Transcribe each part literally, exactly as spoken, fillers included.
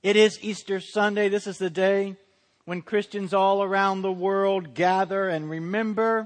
It is Easter Sunday. This is the day when Christians all around the world gather and remember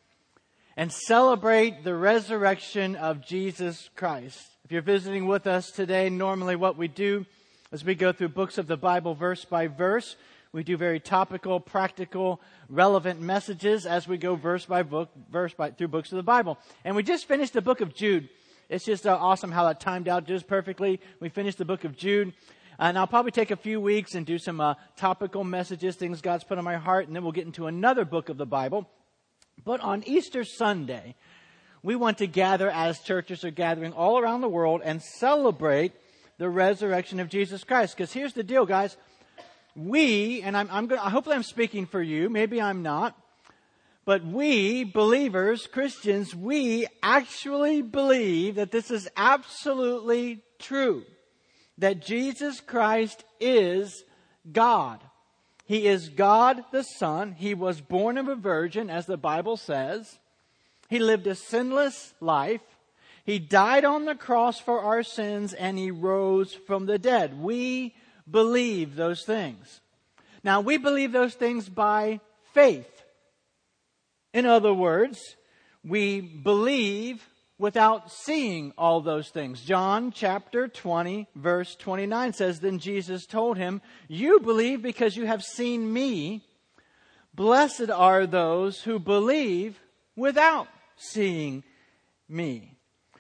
and celebrate the resurrection of Jesus Christ. If you're visiting with us today, normally what we do is we go through books of the Bible verse by verse. We do very topical, practical, relevant messages as we go verse by book, verse by through books of the Bible. And we just finished the book of Jude. It's just uh, awesome how that timed out just perfectly. We finished the book of Jude. And I'll probably take a few weeks and do some uh, topical messages, things God's put on my heart, and then we'll get into another book of the Bible. But on Easter Sunday, we want to gather as churches are gathering all around the world and celebrate the resurrection of Jesus Christ. Because here's the deal, guys. We, and I'm, I'm going hopefully I'm speaking for you, maybe I'm not, but we, believers, Christians, we actually believe that this is absolutely true. That Jesus Christ is God. He is God the Son. He was born of a virgin, as the Bible says. He lived a sinless life. He died on the cross for our sins, and He rose from the dead. We believe those things. Now, we believe those things by faith. In other words, we believe without seeing all those things. John chapter twenty, verse twenty-nine says, Then Jesus told him, You believe because you have seen me. Blessed are those who believe without seeing me.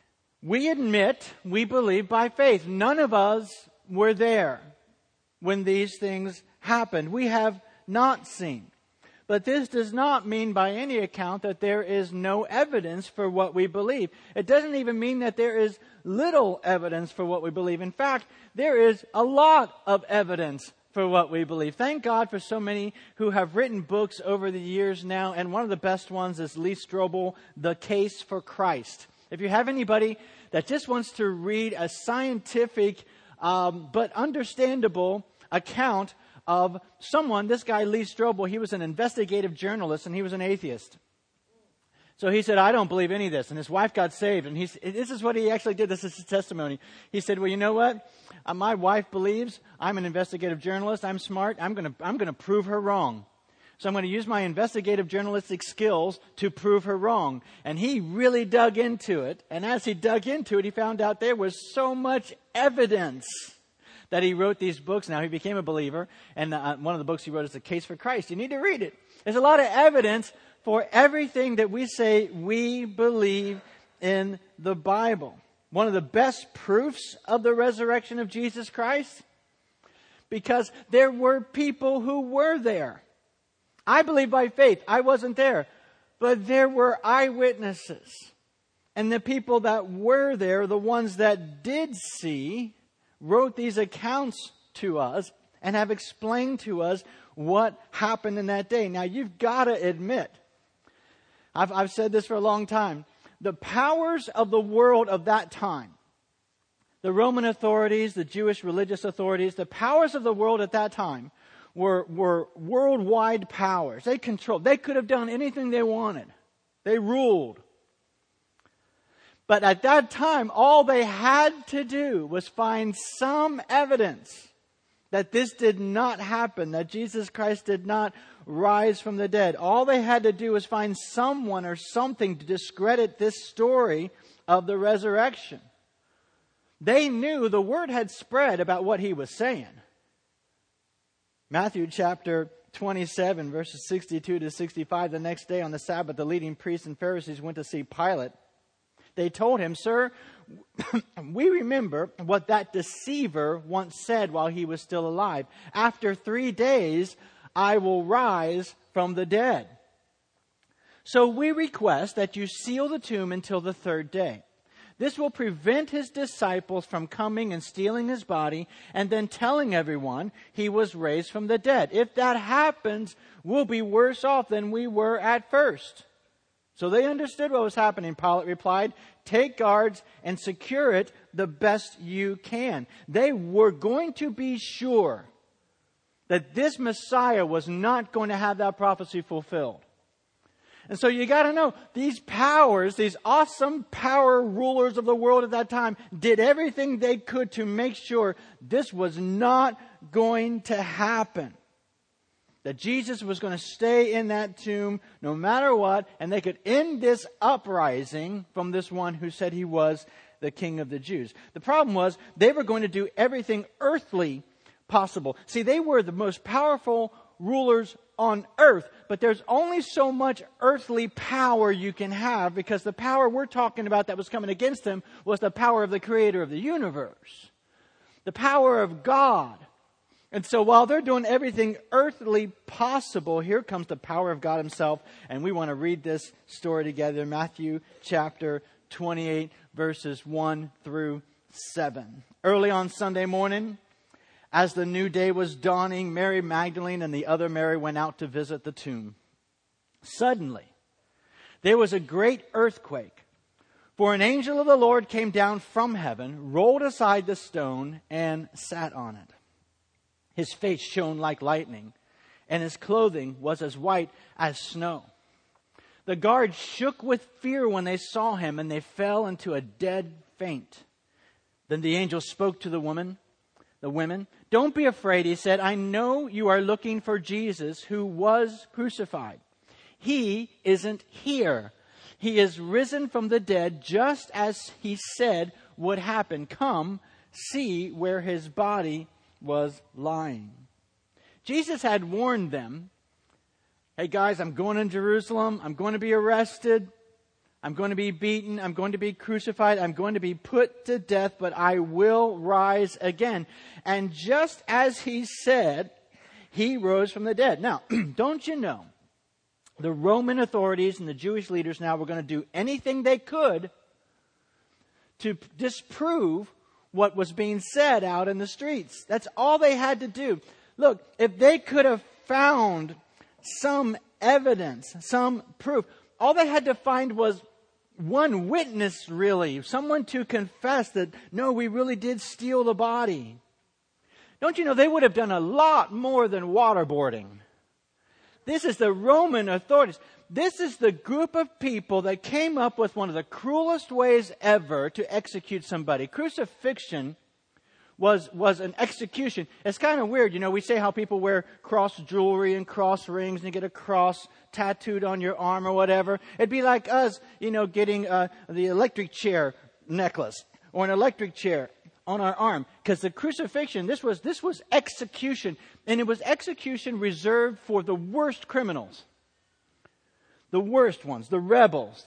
We admit we believe by faith. None of us were there when these things happened. We have not seen. But this does not mean by any account that there is no evidence for what we believe. It doesn't even mean that there is little evidence for what we believe. In fact, there is a lot of evidence for what we believe. Thank God for so many who have written books over the years now. And one of the best ones is Lee Strobel, The Case for Christ. If you have anybody that just wants to read a scientific um, but understandable account of someone, this guy Lee Strobel, he was an investigative journalist and he was an atheist. So he said, I don't believe any of this. And his wife got saved. And he's, this is what he actually did. This is his testimony. He said, well, you know what? Uh, my wife believes I'm an investigative journalist. I'm smart. I'm going to I'm going to prove her wrong. So I'm going to use my investigative journalistic skills to prove her wrong. And he really dug into it. And as he dug into it, he found out there was so much evidence that he wrote these books. Now, he became a believer, and uh, one of the books he wrote is The Case for Christ. You need to read it. There's a lot of evidence for everything that we say we believe in the Bible. One of the best proofs of the resurrection of Jesus Christ, because there were people who were there. I believe by faith. I wasn't there, but there were eyewitnesses. And the people that were there, the ones that did see, wrote these accounts to us and have explained to us what happened in that day. Now, you've got to admit, I've, I've said this for a long time, the powers of the world of that time, the Roman authorities, the Jewish religious authorities, the powers of the world at that time were, were worldwide powers. They controlled. They could have done anything they wanted. They ruled. But at that time, all they had to do was find some evidence that this did not happen, that Jesus Christ did not rise from the dead. All they had to do was find someone or something to discredit this story of the resurrection. They knew the word had spread about what he was saying. Matthew chapter twenty-seven, verses sixty-two to sixty-five, the next day on the Sabbath, the leading priests and Pharisees went to see Pilate. They told him, Sir, we remember what that deceiver once said while he was still alive. After three days, I will rise from the dead. So we request that you seal the tomb until the third day. This will prevent his disciples from coming and stealing his body and then telling everyone he was raised from the dead. If that happens, we'll be worse off than we were at first. So they understood what was happening. Pilate replied, take guards and secure it the best you can. They were going to be sure that this Messiah was not going to have that prophecy fulfilled. And so you got to know, these powers, these awesome power rulers of the world at that time, did everything they could to make sure this was not going to happen. That Jesus was going to stay in that tomb no matter what, and they could end this uprising from this one who said he was the King of the Jews. The problem was, they were going to do everything earthly possible. See, they were the most powerful rulers on earth, but there's only so much earthly power you can have, because the power we're talking about that was coming against them was the power of the Creator of the universe, the power of God. And so while they're doing everything earthly possible, here comes the power of God Himself, and we want to read this story together. Matthew chapter twenty-eight, verses one through seven. Early on Sunday morning, as the new day was dawning, Mary Magdalene and the other Mary went out to visit the tomb. Suddenly, there was a great earthquake, for an angel of the Lord came down from heaven, rolled aside the stone, and sat on it. His face shone like lightning, and his clothing was as white as snow. The guards shook with fear when they saw him, and they fell into a dead faint. Then the angel spoke to the woman, the women. "Don't be afraid," he said. "I know you are looking for Jesus, who was crucified. He isn't here. He is risen from the dead, just as he said would happen. Come, see where his body was lying." Jesus had warned them, "Hey guys, I'm going to Jerusalem. I'm going to be arrested. I'm going to be beaten. I'm going to be crucified. I'm going to be put to death, but I will rise again." And just as he said, he rose from the dead. Now, don't you know, the Roman authorities and the Jewish leaders now were going to do anything they could to disprove what was being said out in the streets. That's all they had to do. Look, if they could have found some evidence, some proof, all they had to find was one witness, really, someone to confess that, no, we really did steal the body. Don't you know, they would have done a lot more than waterboarding. This is the Roman authorities. This is the group of people that came up with one of the cruelest ways ever to execute somebody. Crucifixion was, was an execution. It's kind of weird. You know, we say how people wear cross jewelry and cross rings and you get a cross tattooed on your arm or whatever. It'd be like us, you know, getting uh, the electric chair necklace or an electric chair on our arm. Because the crucifixion, this was, this was execution. And it was execution reserved for the worst criminals. The worst ones, the rebels.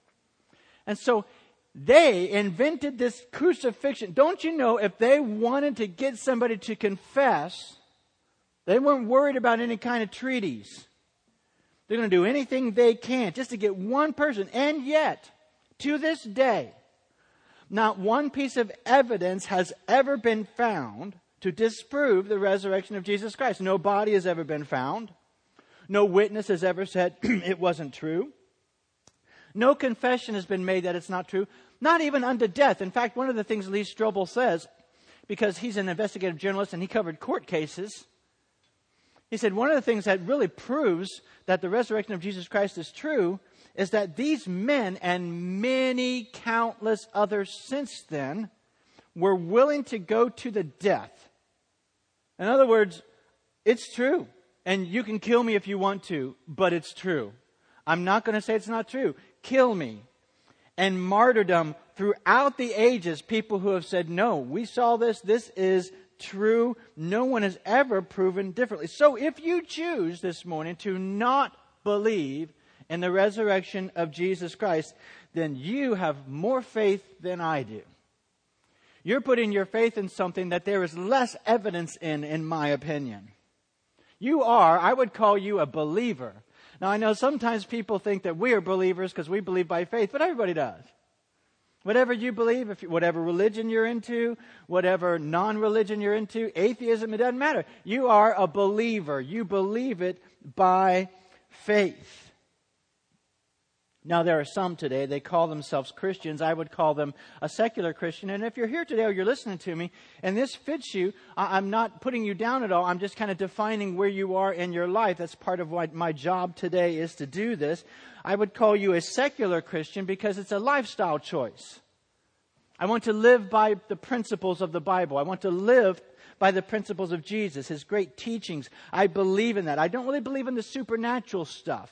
And so they invented this crucifixion. Don't you know, if they wanted to get somebody to confess, they weren't worried about any kind of treaties. They're going to do anything they can just to get one person. And yet, to this day, not one piece of evidence has ever been found to disprove the resurrection of Jesus Christ. No body has ever been found. No witness has ever said it wasn't true. No confession has been made that it's not true. Not even unto death. In fact, one of the things Lee Strobel says, because he's an investigative journalist and he covered court cases, he said one of the things that really proves that the resurrection of Jesus Christ is true is that these men and many countless others since then were willing to go to the death. In other words, it's true. And you can kill me if you want to, but it's true. I'm not going to say it's not true. Kill me. And martyrdom throughout the ages, people who have said, no, we saw this, this is true. No one has ever proven differently. So if you choose this morning to not believe in the resurrection of Jesus Christ, then you have more faith than I do. You're putting your faith in something that there is less evidence in, in my opinion. You are, I would call you a believer. Now, I know sometimes people think that we are believers because we believe by faith, but everybody does. Whatever you believe, if you, whatever religion you're into, whatever non-religion you're into, atheism, it doesn't matter. You are a believer. You believe it by faith. Now, there are some today, they call themselves Christians. I would call them a secular Christian. And if you're here today or you're listening to me and this fits you, I'm not putting you down at all. I'm just kind of defining where you are in your life. That's part of what my job today is, to do this. I would call you a secular Christian because it's a lifestyle choice. I want to live by the principles of the Bible. I want to live by the principles of Jesus, His great teachings. I believe in that. I don't really believe in the supernatural stuff.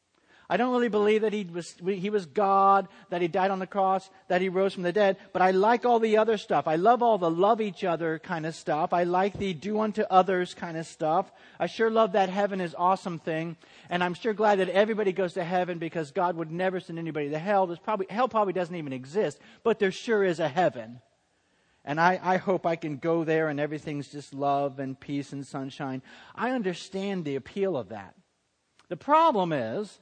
I don't really believe that he was he was God, that He died on the cross, that He rose from the dead. But I like all the other stuff. I love all the love each other kind of stuff. I like the do unto others kind of stuff. I sure love that heaven is awesome thing. And I'm sure glad that everybody goes to heaven, because God would never send anybody to hell. There's probably hell probably doesn't even exist, but there sure is a heaven. And I, I hope I can go there and everything's just love and peace and sunshine. I understand the appeal of that. The problem is,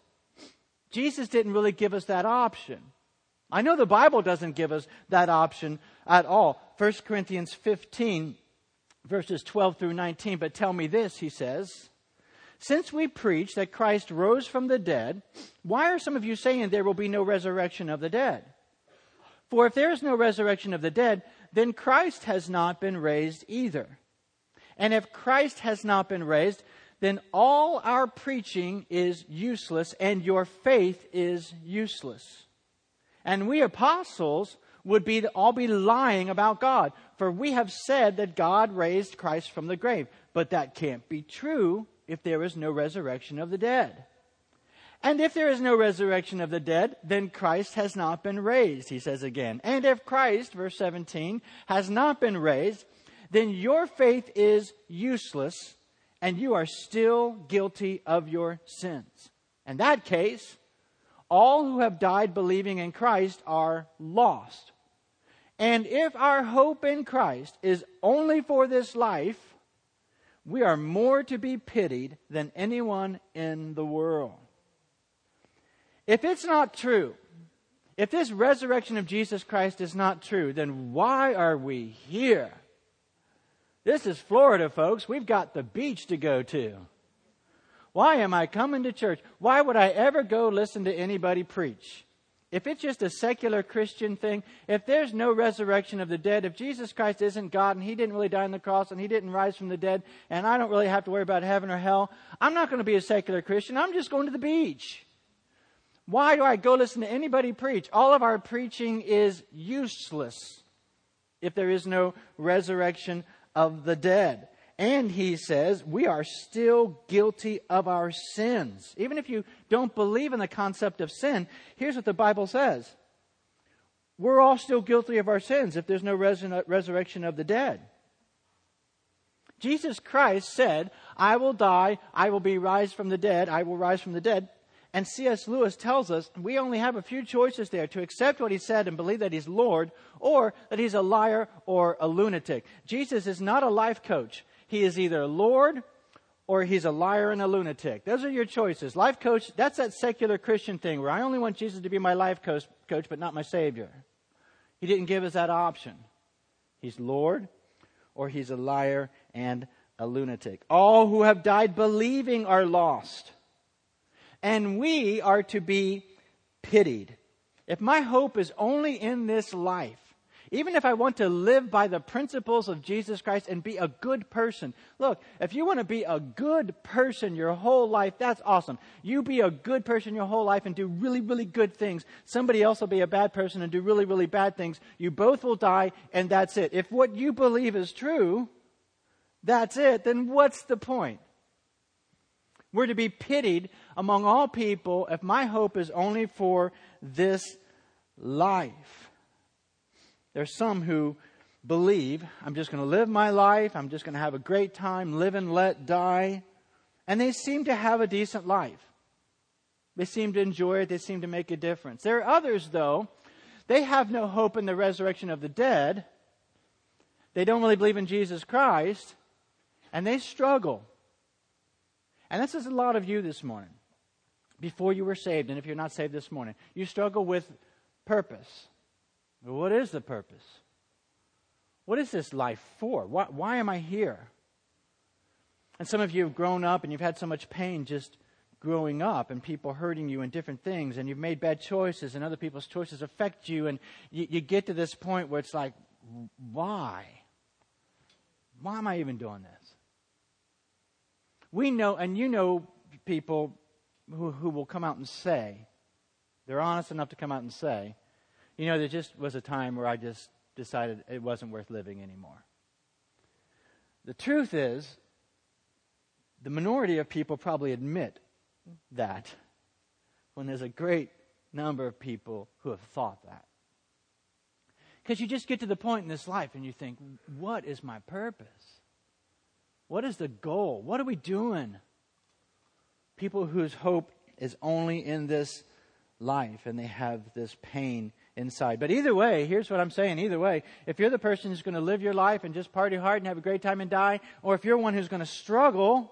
Jesus didn't really give us that option. I know the Bible doesn't give us that option at all. First Corinthians fifteen, verses twelve through nineteen. But tell me this, he says, since we preach that Christ rose from the dead, why are some of you saying there will be no resurrection of the dead? For if there is no resurrection of the dead, then Christ has not been raised either. And if Christ has not been raised, then all our preaching is useless and your faith is useless. And we apostles would be all be lying about God, for we have said that God raised Christ from the grave. But that can't be true if there is no resurrection of the dead. And if there is no resurrection of the dead, then Christ has not been raised, he says again. And if Christ, verse seventeen, has not been raised, then your faith is useless, and you are still guilty of your sins. In that case, all who have died believing in Christ are lost. And if our hope in Christ is only for this life, we are more to be pitied than anyone in the world. If it's not true, if this resurrection of Jesus Christ is not true, then why are we here? This is Florida, folks. We've got the beach to go to. Why am I coming to church? Why would I ever go listen to anybody preach? If it's just a secular Christian thing, if there's no resurrection of the dead, if Jesus Christ isn't God and He didn't really die on the cross and He didn't rise from the dead, and I don't really have to worry about heaven or hell, I'm not going to be a secular Christian. I'm just going to the beach. Why do I go listen to anybody preach? All of our preaching is useless if there is no resurrection of the dead. And he says we are still guilty of our sins. Even if you don't believe in the concept of sin, here's what the Bible says. We're all still guilty of our sins if there's no resur- resurrection of the dead. Jesus Christ said, I will die, I will be raised from the dead, I will rise from the dead. And C S Lewis tells us we only have a few choices there: to accept what He said and believe that He's Lord, or that He's a liar or a lunatic. Jesus is not a life coach. He is either Lord or He's a liar and a lunatic. Those are your choices. Life coach, that's that secular Christian thing where I only want Jesus to be my life coach, coach but not my Savior. He didn't give us that option. He's Lord or He's a liar and a lunatic. All who have died believing are lost. And we are to be pitied. If my hope is only in this life, even if I want to live by the principles of Jesus Christ and be a good person. Look, if you want to be a good person your whole life, that's awesome. You be a good person your whole life and do really, really good things. Somebody else will be a bad person and do really, really bad things. You both will die, and that's it. If what you believe is true, that's it, then what's the point? We're to be pitied among all people if my hope is only for this life. There's some who believe, I'm just going to live my life, I'm just going to have a great time, live and let die. And they seem to have a decent life. They seem to enjoy it, they seem to make a difference. There are others, though, they have no hope in the resurrection of the dead. They don't really believe in Jesus Christ, and they struggle. And this is a lot of you this morning. Before you were saved, and if you're not saved this morning, you struggle with purpose. Well, what is the purpose? What is this life for? Why, why am I here? And some of you have grown up and you've had so much pain just growing up and people hurting you and different things, and you've made bad choices and other people's choices affect you, and you, you get to this point where it's like, why? Why am I even doing this? We know, and you know people who, who will come out and say, they're honest enough to come out and say, you know, there just was a time where I just decided it wasn't worth living anymore. The truth is, the minority of people probably admit that when there's a great number of people who have thought that. Because you just get to the point in this life and you think, what is my purpose? What is the goal? What are we doing? People whose hope is only in this life and they have this pain inside. But either way, here's what I'm saying. Either way, if you're the person who's going to live your life and just party hard and have a great time and die, or if you're one who's going to struggle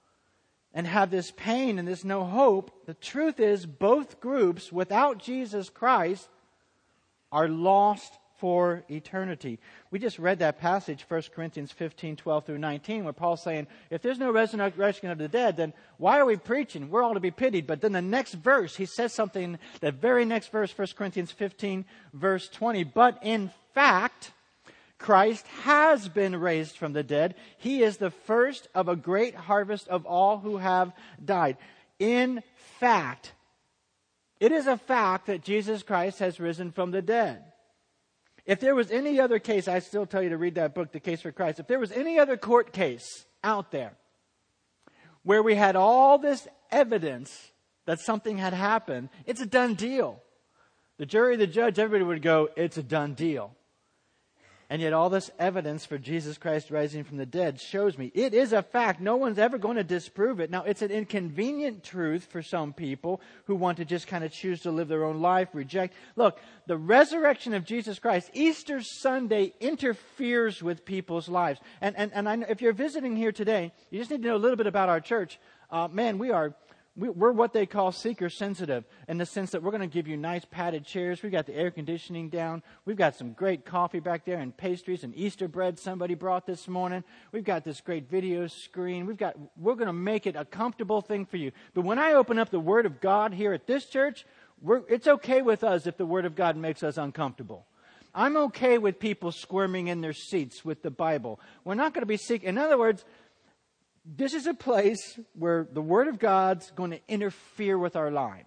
and have this pain and this no hope, the truth is both groups without Jesus Christ are lost for eternity. We just read that passage, First Corinthians fifteen, twelve through nineteen, where Paul's saying, if there's no resurrection of the dead, then why are we preaching? We're all to be pitied. But then the next verse, he says something, the very next verse, First Corinthians fifteen, verse twenty. But in fact, Christ has been raised from the dead. He is the first of a great harvest of all who have died. In fact, it is a fact that Jesus Christ has risen from the dead. If there was any other case, I still tell you to read that book, The Case for Christ. If there was any other court case out there where we had all this evidence that something had happened, it's a done deal. The jury, the judge, everybody would go, it's a done deal. And yet all this evidence for Jesus Christ rising from the dead shows me it is a fact. No one's ever going to disprove it. Now, it's an inconvenient truth for some people who want to just kind of choose to live their own life, reject. Look, the resurrection of Jesus Christ, Easter Sunday, interferes with people's lives. And, and, and I, if you're visiting here today, you just need to know a little bit about our church. Uh, man, we are... We're what they call seeker sensitive in the sense that we're going to give you nice padded chairs. We've got the air conditioning down. We've got some great coffee back there and pastries and Easter bread somebody brought this morning. We've got this great video screen. We've got, we're going to make it a comfortable thing for you. But when I open up the Word of God here at this church, we're, it's okay with us if the Word of God makes us uncomfortable. I'm okay with people squirming in their seats with the Bible. We're not going to be seeking. In other words, this is a place where the Word of God's going to interfere with our lives.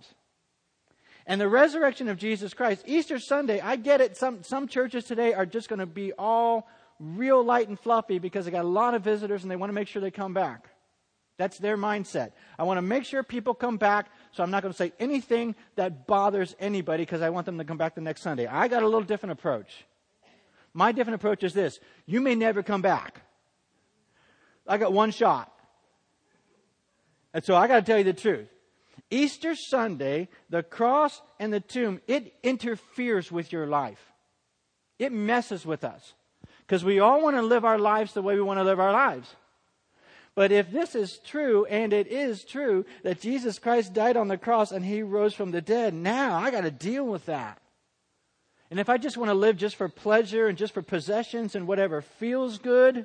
And the resurrection of Jesus Christ, Easter Sunday, I get it. Some, some churches today are just going to be all real light and fluffy because they got a lot of visitors and they want to make sure they come back. That's their mindset. I want to make sure people come back, so I'm not going to say anything that bothers anybody because I want them to come back the next Sunday. I got a little different approach. My different approach is this. You may never come back. I got one shot. And so I got to tell you the truth. Easter Sunday, the cross and the tomb, it interferes with your life. It messes with us. Because we all want to live our lives the way we want to live our lives. But if this is true, and it is true, that Jesus Christ died on the cross and He rose from the dead, now I got to deal with that. And if I just want to live just for pleasure and just for possessions and whatever feels good,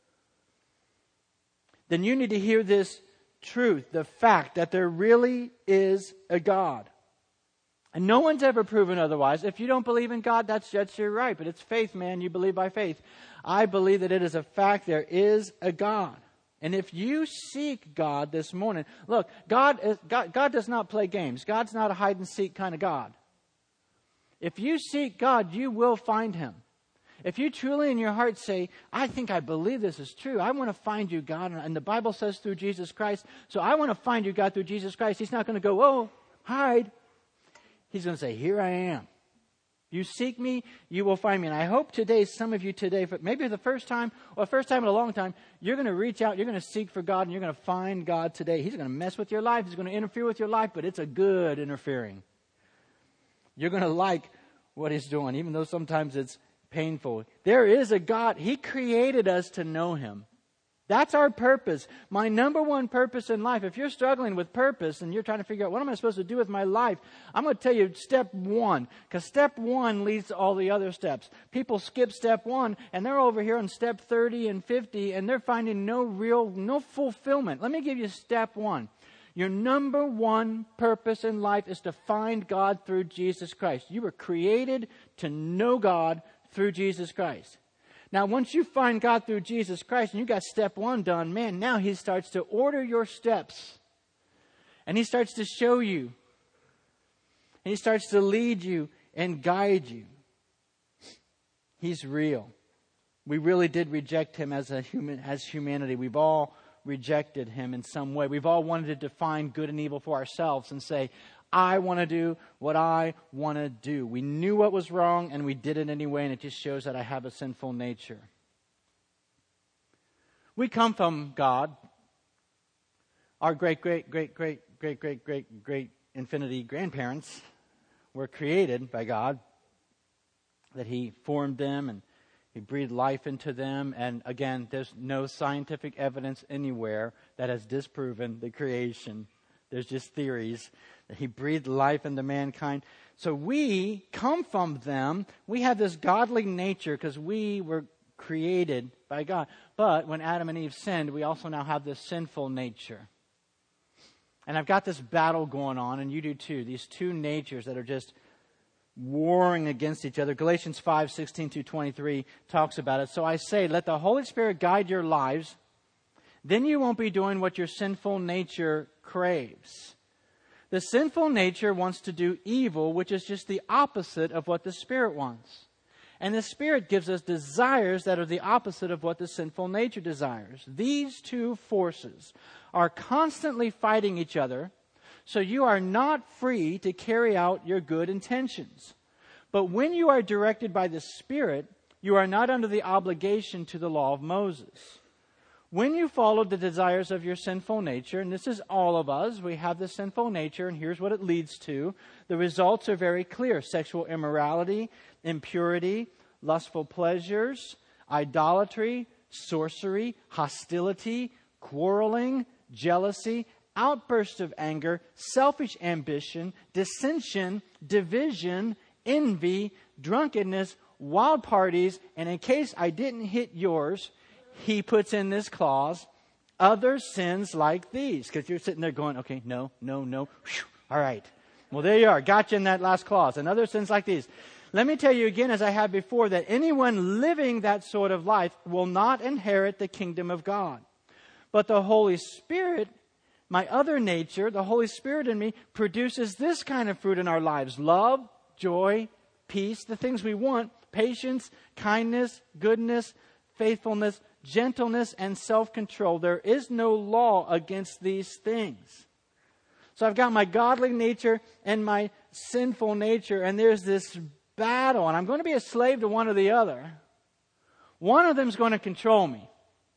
then you need to hear this truth, the fact that there really is a God. And no one's ever proven otherwise. If you don't believe in God, that's, that's your right. But it's faith, man. You believe by faith. I believe that it is a fact there is a God. And if you seek God this morning, look, God, is, God, God does not play games. God's not a hide and seek kind of God. If you seek God, you will find Him. If you truly in your heart say, I think I believe this is true. I want to find you, God. And the Bible says through Jesus Christ. So I want to find you, God, through Jesus Christ. He's not going to go, oh, hide. He's going to say, here I am. You seek me, you will find me. And I hope today, some of you today, maybe for the first time or first time in a long time, you're going to reach out, you're going to seek for God, and you're going to find God today. He's going to mess with your life. He's going to interfere with your life, but it's a good interfering. You're going to like what He's doing, even though sometimes it's painful. There is a God. He created us to know Him. That's our purpose. My number one purpose in life. If you're struggling with purpose and you're trying to figure out what am I supposed to do with my life, I'm going to tell you step one. Because step one leads to all the other steps. People skip step one and they're over here on step thirty and fifty and they're finding no real, no fulfillment. Let me give you step one. Your number one purpose in life is to find God through Jesus Christ. You were created to know God through Jesus Christ. Now, once you find God through Jesus Christ and you got step one done, man, now He starts to order your steps. And He starts to show you. And He starts to lead you and guide you. He's real. We really did reject Him as a human, as humanity. We've all rejected Him in some way. We've all wanted to define good and evil for ourselves and say, I want to do what I want to do. We knew what was wrong and we did it anyway, and it just shows that I have a sinful nature. We come from God. Our great, great, great, great, great, great, great, great infinity grandparents were created by God, that He formed them and He breathed life into them. And again, there's no scientific evidence anywhere that has disproven the creation. There's just theories that He breathed life into mankind. So we come from them. We have this godly nature because we were created by God. But when Adam and Eve sinned, we also now have this sinful nature. And I've got this battle going on, and you do too. These two natures that are just warring against each other. Galatians five, sixteen through twenty-three talks about it. So I say, let the Holy Spirit guide your lives. Then you won't be doing what your sinful nature craves. The sinful nature wants to do evil, which is just the opposite of what the Spirit wants. And the Spirit gives us desires that are the opposite of what the sinful nature desires. These two forces are constantly fighting each other, so you are not free to carry out your good intentions. But when you are directed by the Spirit, you are not under the obligation to the law of Moses. When you follow the desires of your sinful nature, and this is all of us, we have this sinful nature, and here's what it leads to. The results are very clear. Sexual immorality, impurity, lustful pleasures, idolatry, sorcery, hostility, quarreling, jealousy, outbursts of anger, selfish ambition, dissension, division, envy, drunkenness, wild parties, and in case I didn't hit yours, he puts in this clause, other sins like these. Because you're sitting there going, okay, no, no, no. Whew, all right. Well, there you are. Got you in that last clause. And other sins like these. Let me tell you again, as I have before, that anyone living that sort of life will not inherit the kingdom of God. But the Holy Spirit, my other nature, the Holy Spirit in me, produces this kind of fruit in our lives. Love, joy, peace, the things we want, patience, kindness, goodness, faithfulness, gentleness, and self-control. There is no law against these things. So I've got my godly nature and my sinful nature, and there's this battle, and I'm going to be a slave to one or the other. One of them is going to control me.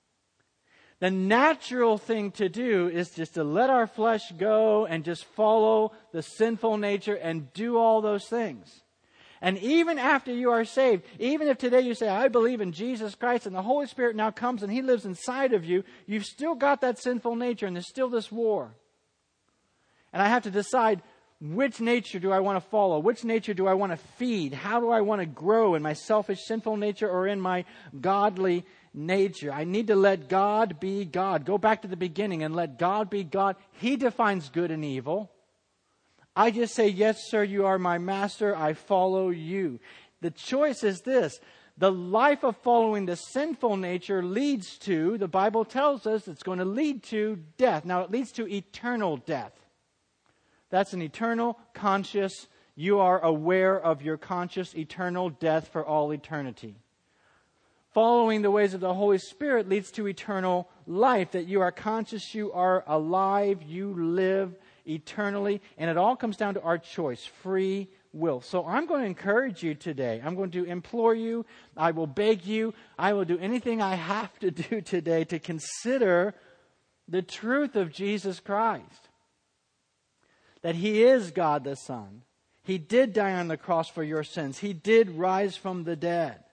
The natural thing to do is just to let our flesh go and just follow the sinful nature and do all those things. And even after you are saved, even if today you say, I believe in Jesus Christ, and the Holy Spirit now comes and He lives inside of you, you've still got that sinful nature, and there's still this war. And I have to decide, which nature do I want to follow? Which nature do I want to feed? How do I want to grow in my selfish, sinful nature or in my godly nature? I need to let God be God. Go back to the beginning and let God be God. He defines good and evil. I just say, yes, sir, you are my master. I follow you. The choice is this. The life of following the sinful nature leads to, the Bible tells us it's going to lead to death. Now, it leads to eternal death. That's an eternal, conscious, you are aware of your conscious, eternal death for all eternity. Following the ways of the Holy Spirit leads to eternal life, that you are conscious, you are alive, you live eternally, and it all comes down to our choice, free will. So I'm going to encourage you today. I'm going to implore you. I will beg you. I will do anything I have to do today to consider the truth of Jesus Christ. That He is God the Son. He did die on the cross for your sins. He did rise from the dead.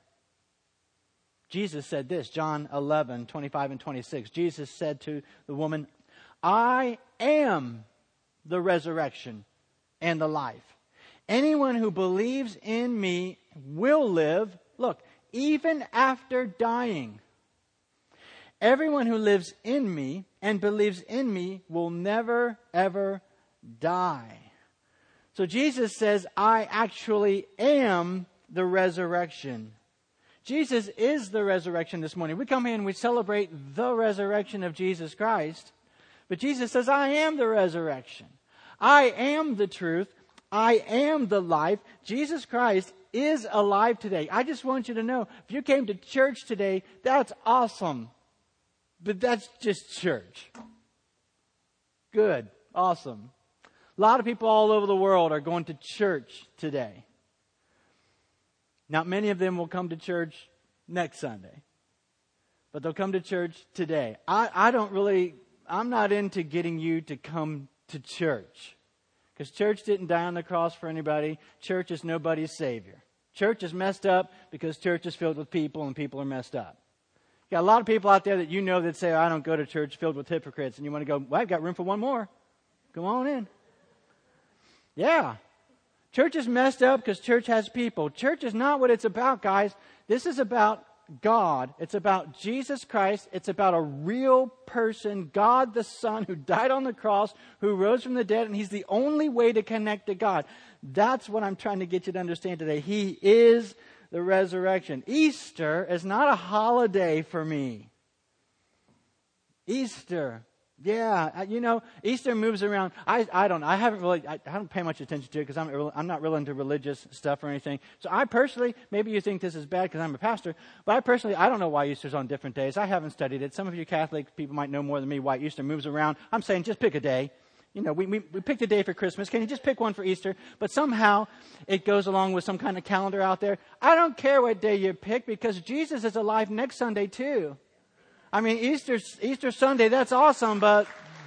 Jesus said this, John eleven, twenty-five and twenty-six. Jesus said to the woman, I am the resurrection and the life. Anyone who believes in me will live, look, even after dying. Everyone who lives in me and believes in me will never, ever die. So Jesus says, I actually am the resurrection. Jesus is the resurrection this morning. We come here and we celebrate the resurrection of Jesus Christ. But Jesus says, I am the resurrection. I am the truth. I am the life. Jesus Christ is alive today. I just want you to know, if you came to church today, that's awesome. But that's just church. Good. Awesome. A lot of people all over the world are going to church today. Not many of them will come to church next Sunday. But they'll come to church today. I, I don't really, I'm not into getting you to come to church. Because church didn't die on the cross for anybody. Church is nobody's savior. Church is messed up because church is filled with people and people are messed up. You got a lot of people out there that you know that say, I don't go to church filled with hypocrites. And you want to go, well, I've got room for one more. Come on in. Yeah. Church is messed up because church has people. Church is not what it's about, guys. This is about God. It's about Jesus Christ. It's about a real person, God the Son, who died on the cross, who rose from the dead, and He's the only way to connect to God. That's what I'm trying to get you to understand today. He is the resurrection. Easter is not a holiday for me. Easter. Yeah, you know, Easter moves around. I I don't I haven't really, I, I don't pay much attention to it because I'm, I'm not really into religious stuff or anything. So I personally, maybe you think this is bad because I'm a pastor, but I personally, I don't know why Easter's on different days. I haven't studied it. Some of you Catholic people might know more than me why Easter moves around. I'm saying just pick a day. You know, we, we, we picked a day for Christmas. Can you just pick one for Easter? But somehow it goes along with some kind of calendar out there. I don't care what day you pick because Jesus is alive next Sunday too. I mean, Easter, Easter Sunday, that's awesome, but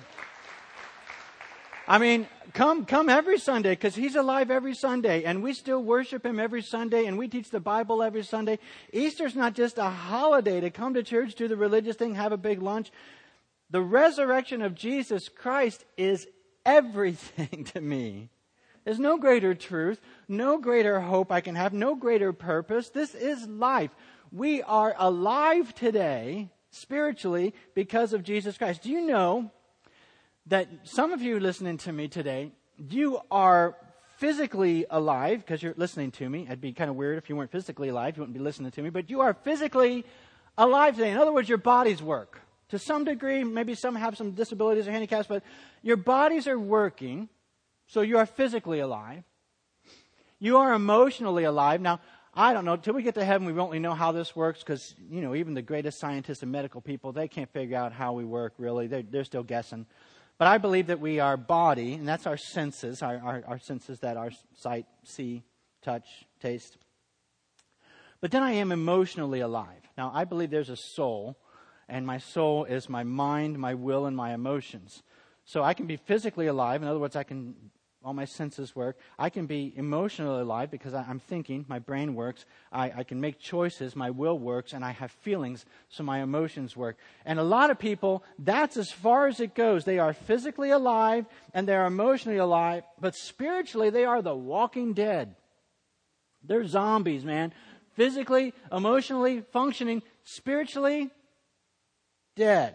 I mean, come, come every Sunday because He's alive every Sunday and we still worship Him every Sunday and we teach the Bible every Sunday. Easter's not just a holiday to come to church, do the religious thing, have a big lunch. The resurrection of Jesus Christ is everything to me. There's no greater truth, no greater hope I can have, no greater purpose. This is life. We are alive today, spiritually, because of Jesus Christ. Do you know that some of you listening to me today, you are physically alive because you're listening to me. It'd be kind of weird if you weren't physically alive. You wouldn't be listening to me. But you are physically alive today. In other words, your bodies work. To some degree, maybe some have some disabilities or handicaps, but your bodies are working, so you are physically alive. You are emotionally alive. Now, I don't know. Till we get to heaven, we won't really know how this works because, you know, even the greatest scientists and medical people, they can't figure out how we work, really. They're, they're still guessing. But I believe that we are body, and that's our senses, our, our, our senses that are sight, see, touch, taste. But then I am emotionally alive. Now, I believe there's a soul, and my soul is my mind, my will, and my emotions. So I can be physically alive. In other words, I can... all my senses work. I can be emotionally alive because I, I'm thinking, my brain works. I, I can make choices, my will works, and I have feelings, so my emotions work. And a lot of people, that's as far as it goes. They are physically alive and they're emotionally alive, but spiritually they are the walking dead. They're zombies, man. Physically, emotionally functioning, spiritually dead.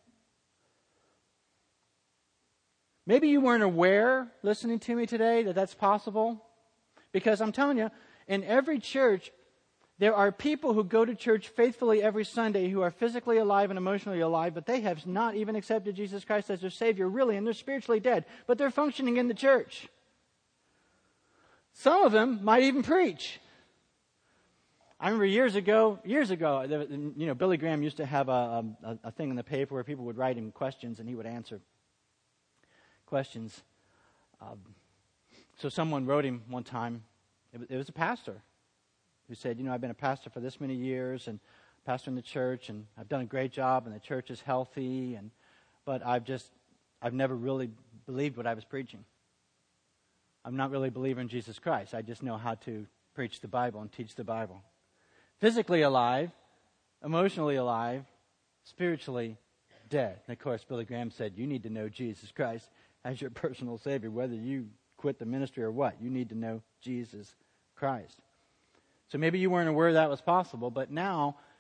Maybe you weren't aware, listening to me today, that that's possible. Because I'm telling you, in every church, there are people who go to church faithfully every Sunday who are physically alive and emotionally alive, but they have not even accepted Jesus Christ as their Savior, really, and they're spiritually dead. But they're functioning in the church. Some of them might even preach. I remember years ago, years ago, you know, Billy Graham used to have a, a, a thing in the paper where people would write him questions and he would answer questions. Um, so someone wrote him one time. It was, it was a pastor who said, you know, I've been a pastor for this many years and pastor in the church, and I've done a great job, and the church is healthy, and but I've just, I've never really believed what I was preaching. I'm not really a believer in Jesus Christ. I just know how to preach the Bible and teach the Bible. Physically alive, emotionally alive, spiritually dead. And of course, Billy Graham said, you need to know Jesus Christ as your personal Savior, whether you quit the ministry or what. You need to know Jesus Christ. So maybe you weren't aware that was possible, but now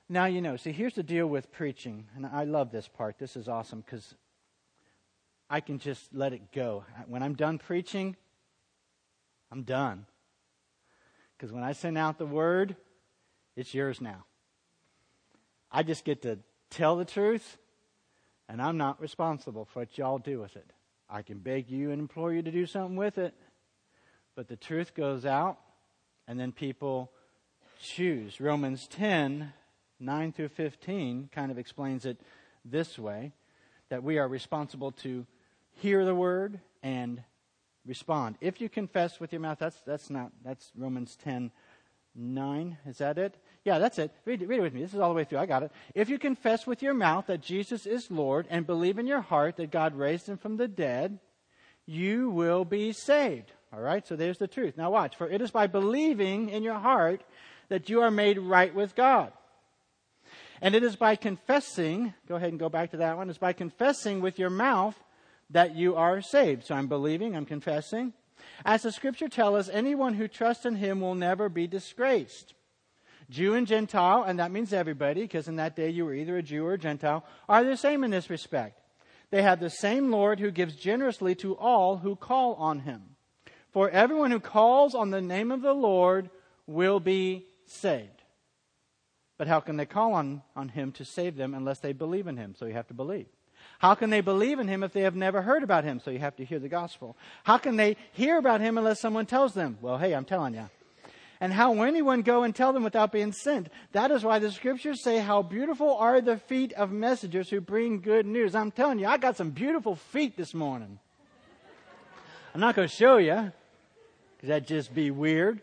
Now, you know, see, here's the deal with preaching. And I love this part. This is awesome because I can just let it go. When I'm done preaching, I'm done. Because when I send out the word, it's yours now. I just get to tell the truth, and I'm not responsible for what y'all do with it. I can beg you and implore you to do something with it, but the truth goes out, and then people choose. Romans ten, nine through fifteen kind of explains it this way, that we are responsible to hear the word and respond. If you confess with your mouth, that's that's not, that's Romans ten, nine. Is that it? Yeah, that's it. Read it, read it with me. This is all the way through. I got it. If you confess with your mouth that Jesus is Lord and believe in your heart that God raised him from the dead, you will be saved. All right, so there's the truth. Now watch. For it is by believing in your heart that you are made right with God. And it is by confessing, go ahead and go back to that one. It's by confessing with your mouth that you are saved. So I'm believing, I'm confessing. As the scripture tells us, anyone who trusts in him will never be disgraced. Jew and Gentile, and that means everybody, because in that day you were either a Jew or a Gentile, are the same in this respect. They have the same Lord who gives generously to all who call on him. For everyone who calls on the name of the Lord will be saved. But how can they call on, on him to save them unless they believe in him? So you have to believe. How can they believe in him if they have never heard about him? So you have to hear the gospel. How can they hear about him unless someone tells them? Well, hey, I'm telling you. And how will anyone go and tell them without being sent? That is why the scriptures say, how beautiful are the feet of messengers who bring good news. I'm telling you, I got some beautiful feet this morning. I'm not going to show you, because that'd just be weird.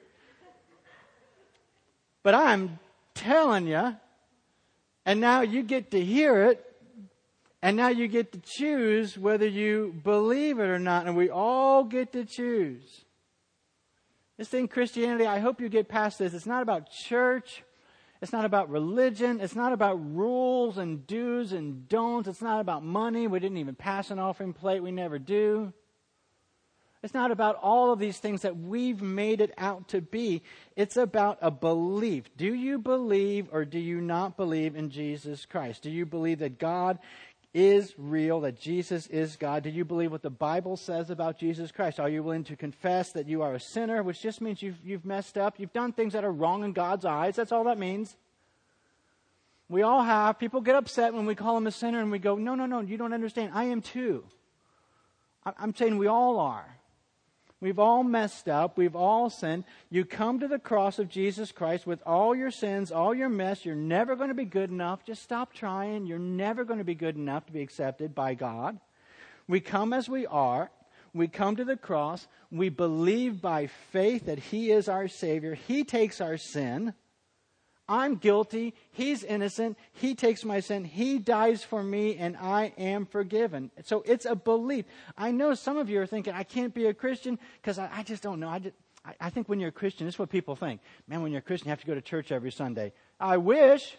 But I'm telling you, and now you get to hear it, and now you get to choose whether you believe it or not, and we all get to choose. This thing, Christianity, I hope you get past this. It's not about church. It's not about religion. It's not about rules and do's and don'ts. It's not about money. We didn't even pass an offering plate. We never do. It's not about all of these things that we've made it out to be. It's about a belief. Do you believe or do you not believe in Jesus Christ? Do you believe that God is real, that Jesus is God? Do you believe what the Bible says about Jesus Christ? Are you willing to confess that you are a sinner, which just means you've, you've messed up? You've done things that are wrong in God's eyes. That's all that means. We all have. People get upset when we call them a sinner and we go, no, no, no, you don't understand. I am too. I'm saying we all are. We've all messed up. We've all sinned. You come to the cross of Jesus Christ with all your sins, all your mess. You're never going to be good enough. Just stop trying. You're never going to be good enough to be accepted by God. We come as we are. We come to the cross. We believe by faith that He is our Savior. He takes our sin. I'm guilty. He's innocent. He takes my sin. He dies for me, and I am forgiven. So it's a belief. I know some of you are thinking, I can't be a Christian because I, I just don't know. I, just, I, I think when you're a Christian, this is what people think. Man, when you're a Christian, you have to go to church every Sunday. I wish.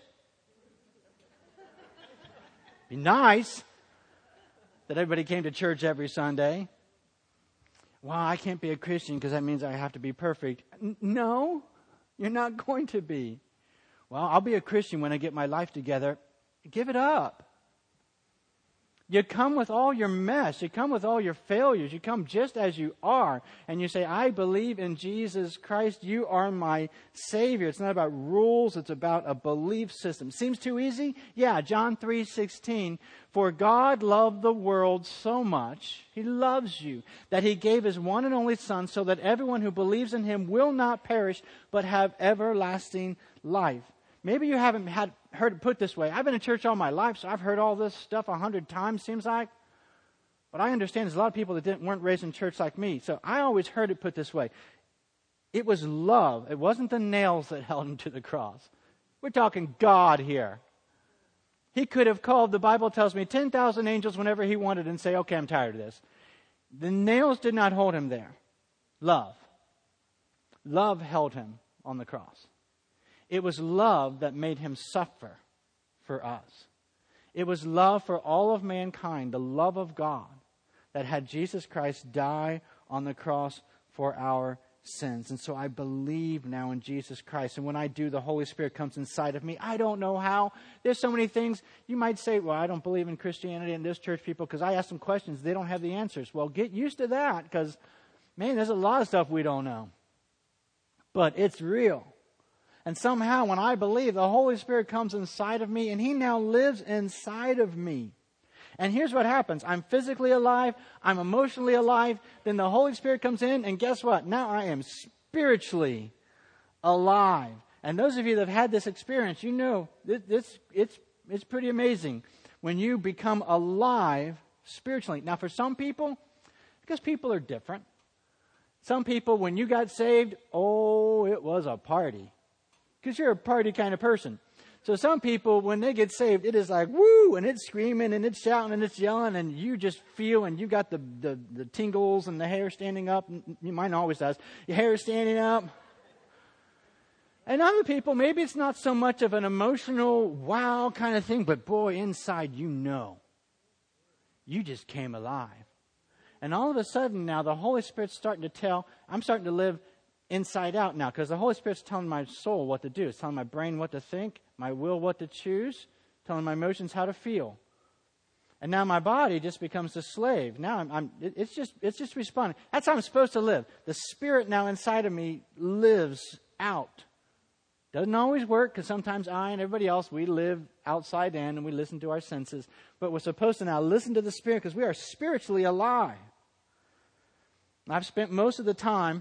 Be nice that everybody came to church every Sunday. Well, I can't be a Christian because that means I have to be perfect. N- no, you're not going to be. Well, I'll be a Christian when I get my life together. Give it up. You come with all your mess. You come with all your failures. You come just as you are. And you say, I believe in Jesus Christ. You are my Savior. It's not about rules. It's about a belief system. Seems too easy? Yeah, John three sixteen. For God loved the world so much, He loves you, that He gave His one and only Son so that everyone who believes in Him will not perish but have everlasting life. Maybe you haven't had heard it put this way. I've been in church all my life, so I've heard all this stuff a hundred times, seems like. But I understand there's a lot of people that didn't, weren't raised in church like me. So I always heard it put this way. It was love. It wasn't the nails that held Him to the cross. We're talking God here. He could have called, the Bible tells me, ten thousand angels whenever He wanted and say, okay, I'm tired of this. The nails did not hold Him there. Love. Love held Him on the cross. It was love that made Him suffer for us. It was love for all of mankind, the love of God, that had Jesus Christ die on the cross for our sins. And so I believe now in Jesus Christ. And when I do, the Holy Spirit comes inside of me. I don't know how. There's so many things. You might say, well, I don't believe in Christianity and this church people because I ask them questions. They don't have the answers. Well, get used to that because, man, there's a lot of stuff we don't know. But it's real. And somehow when I believe, the Holy Spirit comes inside of me and He now lives inside of me. And here's what happens. I'm physically alive. I'm emotionally alive. Then the Holy Spirit comes in and guess what? Now I am spiritually alive. And those of you that have had this experience, you know this, this, it's, it's pretty amazing when you become alive spiritually. Now for some people, because people are different. Some people, when you got saved, oh, it was a party. Because you're a party kind of person. So some people, when they get saved, it is like, woo, and it's screaming, and it's shouting, and it's yelling, and you just feel, and you got the, the, the tingles, and the hair standing up. Mine always does. Your hair is standing up. And other people, maybe it's not so much of an emotional, wow kind of thing, but boy, inside you know. You just came alive. And all of a sudden now, the Holy Spirit's starting to tell, I'm starting to live inside out now, because the Holy Spirit's telling my soul what to do. It's telling my brain what to think, my will what to choose, telling my emotions how to feel. And now my body just becomes a slave. Now I'm, I'm it, it's just it's just responding. That's how I'm supposed to live. The Spirit now inside of me lives out. Doesn't always work, because sometimes I and everybody else, we live outside in and we listen to our senses. But we're supposed to now listen to the Spirit because we are spiritually alive. I've spent most of the time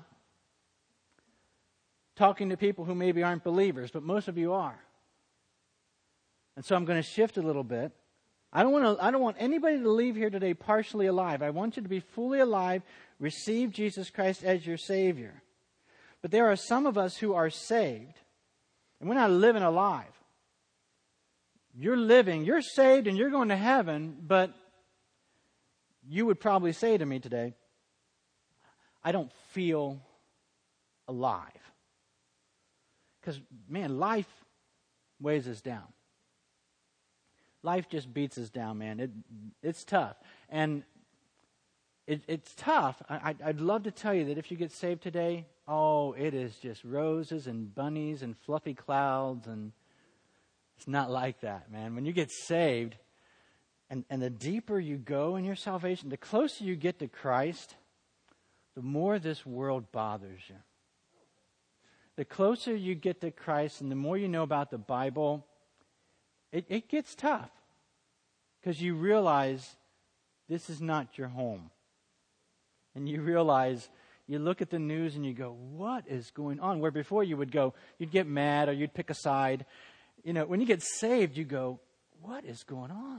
talking to people who maybe aren't believers, but most of you are. And so I'm going to shift a little bit. I don't want to, I don't want anybody to leave here today partially alive. I want you to be fully alive, receive Jesus Christ as your Savior. But there are some of us who are saved, and we're not living alive. You're living, you're saved, and you're going to heaven, but you would probably say to me today, I don't feel alive. Because, man, life weighs us down. Life just beats us down, man. It It's tough. And it, it's tough. I, I'd love to tell you that if you get saved today, oh, it is just roses and bunnies and fluffy clouds. And it's not like that, man. When you get saved, and, and the deeper you go in your salvation, the closer you get to Christ, the more this world bothers you. The closer you get to Christ and the more you know about the Bible, it, it gets tough. Because you realize this is not your home. And you realize, you look at the news and you go, what is going on? Where before you would go, you'd get mad or you'd pick a side. You know, when you get saved, you go, what is going on?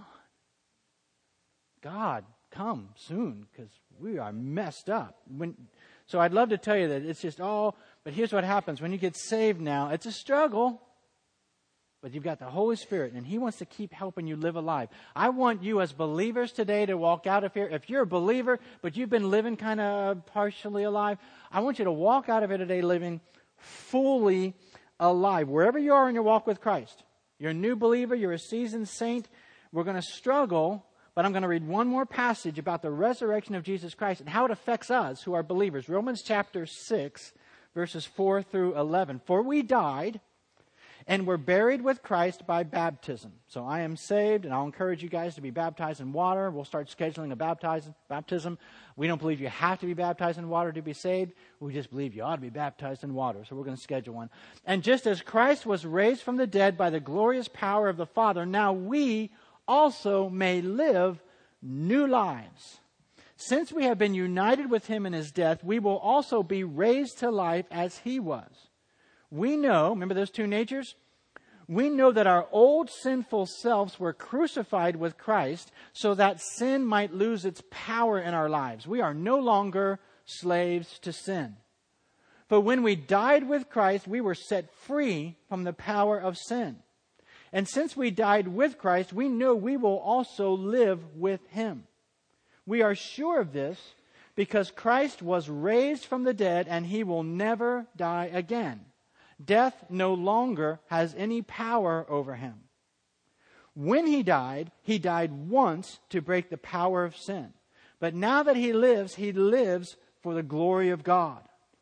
God, come soon, because we are messed up. When, so I'd love to tell you that it's just all... But here's what happens. When you get saved now, it's a struggle. But you've got the Holy Spirit, and He wants to keep helping you live a life. I want you as believers today to walk out of here. If you're a believer, but you've been living kind of partially alive, I want you to walk out of here today living fully alive. Wherever you are in your walk with Christ. You're a new believer. You're a seasoned saint. We're going to struggle. But I'm going to read one more passage about the resurrection of Jesus Christ and how it affects us who are believers. Romans chapter six. Verses four through eleven. For we died and were buried with Christ by baptism. So I am saved, and I'll encourage you guys to be baptized in water. We'll start scheduling a baptize, baptism. We don't believe you have to be baptized in water to be saved. We just believe you ought to be baptized in water. So we're going to schedule one. And just as Christ was raised from the dead by the glorious power of the Father, now we also may live new lives. Since we have been united with Him in His death, we will also be raised to life as He was. We know, remember those two natures? We know that our old sinful selves were crucified with Christ so that sin might lose its power in our lives. We are no longer slaves to sin. But when we died with Christ, we were set free from the power of sin. And since we died with Christ, we know we will also live with Him. We are sure of this because Christ was raised from the dead and He will never die again. Death no longer has any power over Him. When He died, He died once to break the power of sin. But now that He lives, He lives for the glory of God.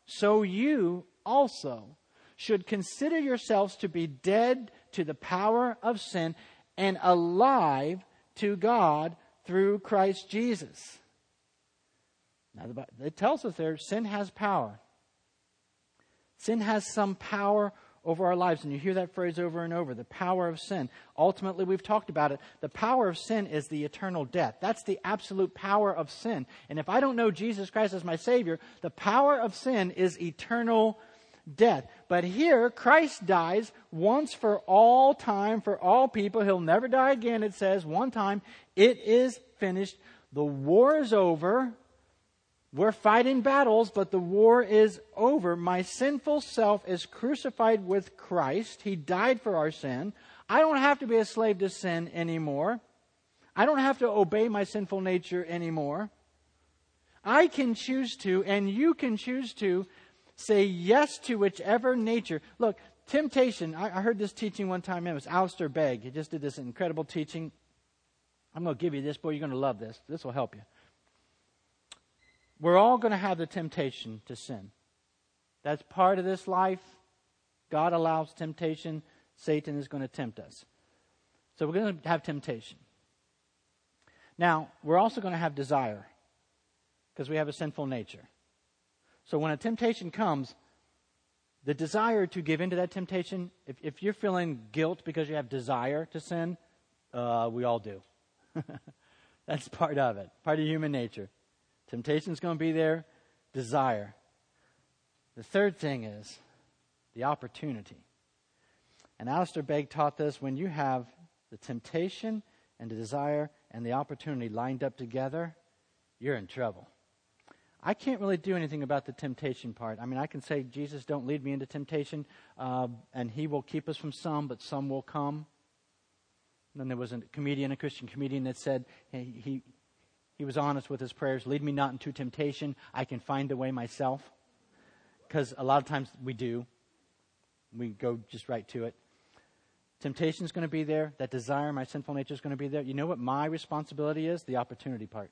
so you also should consider yourselves to be dead to the power of sin and alive to God through Christ Jesus. Now, it tells us there, sin has power. Sin has some power over our lives. And you hear that phrase over and over, the power of sin. Ultimately, we've talked about it. The power of sin is the eternal death. That's the absolute power of sin. And if I don't know Jesus Christ as my Savior, the power of sin is eternal death. But here, Christ dies once for all time, for all people. He'll never die again, it says, one time. It is finished. The war is over. We're fighting battles, but the war is over. My sinful self is crucified with Christ. He died for our sin. I don't have to be a slave to sin anymore. I don't have to obey my sinful nature anymore. I can choose to, and you can choose to, say yes to whichever nature. Look, temptation, I, I heard this teaching one time. It was Alistair Begg. He just did this incredible teaching. I'm going to give you this, boy. You're going to love this. This will help you. We're all going to have the temptation to sin. That's part of this life. God allows temptation. Satan is going to tempt us. So we're going to have temptation. Now, we're also going to have desire, because we have a sinful nature. So when a temptation comes, the desire to give into that temptation, if, if you're feeling guilt because you have desire to sin, uh, we all do. That's part of it, part of human nature. Temptation's going to be there. Desire. The third thing is the opportunity. And Alistair Begg taught this: when you have the temptation and the desire and the opportunity lined up together, you're in trouble. I can't really do anything about the temptation part. I mean, I can say, Jesus, don't lead me into temptation, uh, and He will keep us from some, but some will come. And then there was a comedian, a Christian comedian, that said, hey, he... He was honest with his prayers. Lead me not into temptation. I can find the way myself. Because a lot of times we do. We go just right to it. Temptation is going to be there. That desire, my sinful nature is going to be there. You know what my responsibility is? The opportunity part.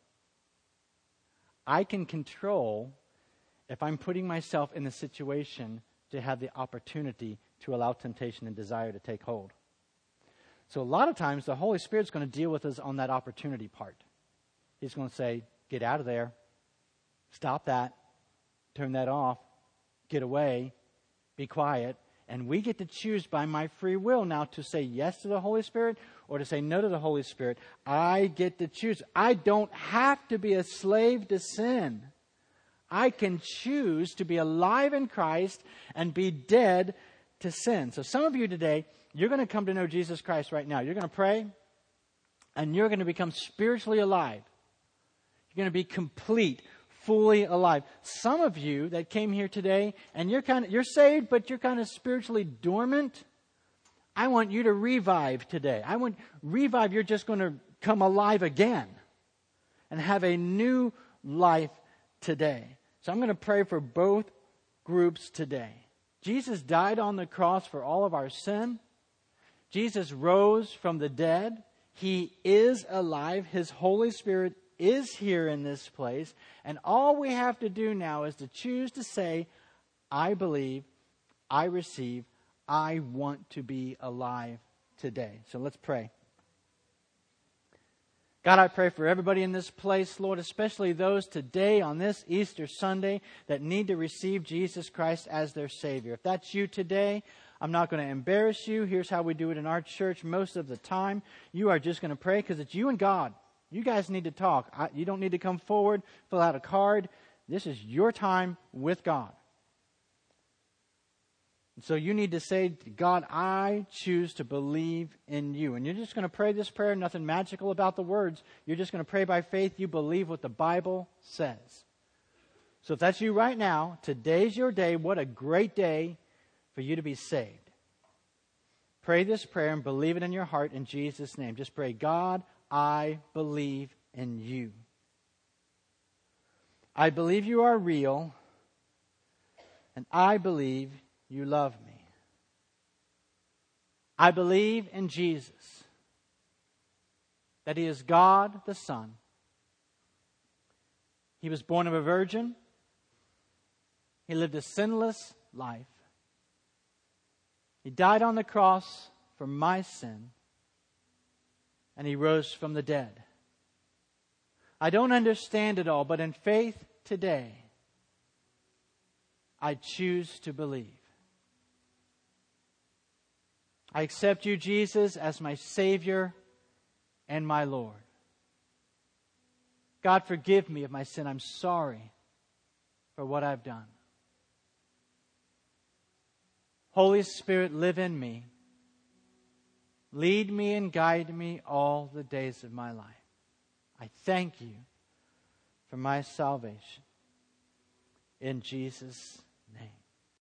I can control if I'm putting myself in the situation to have the opportunity to allow temptation and desire to take hold. So a lot of times the Holy Spirit's going to deal with us on that opportunity part. He's going to say, get out of there. Stop that. Turn that off. Get away. Be quiet. And we get to choose by my free will now to say yes to the Holy Spirit or to say no to the Holy Spirit. I get to choose. I don't have to be a slave to sin. I can choose to be alive in Christ and be dead to sin. So some of you today, you're going to come to know Jesus Christ right now. You're going to pray and you're going to become spiritually alive. You're going to be complete, fully alive. Some of you that came here today and you're kind of you're saved, but you're kind of spiritually dormant. I want you to revive today. I want revive. You're just going to come alive again and have a new life today. So I'm going to pray for both groups today. Jesus died on the cross for all of our sin. Jesus rose from the dead. He is alive. His Holy Spirit is here in this place, and all we have to do now is to choose to say, I believe, I receive, I want to be alive today. So let's pray. God, I pray for everybody in this place, Lord, especially those today on this Easter Sunday that need to receive Jesus Christ as their Savior. If that's you today, I'm not going to embarrass you. Here's how we do it in our church most of the time. You are just going to pray because it's you and God. You guys need to talk. I, you don't need to come forward, fill out a card. This is your time with God. And so you need to say, God, I choose to believe in you. And you're just going to pray this prayer, nothing magical about the words. You're just going to pray by faith. You believe what the Bible says. So if that's you right now, today's your day. What a great day for you to be saved. Pray this prayer and believe it in your heart in Jesus' name. Just pray, God, I believe in you. I believe you are real, and I believe you love me. I believe in Jesus, that He is God the Son. He was born of a virgin. He lived a sinless life. He died on the cross for my sin, and He rose from the dead. I don't understand it all, but in faith today, I choose to believe. I accept You, Jesus, as my Savior and my Lord. God, forgive me of my sin. I'm sorry for what I've done. Holy Spirit, live in me. Lead me and guide me all the days of my life. I thank You for my salvation. In Jesus' name.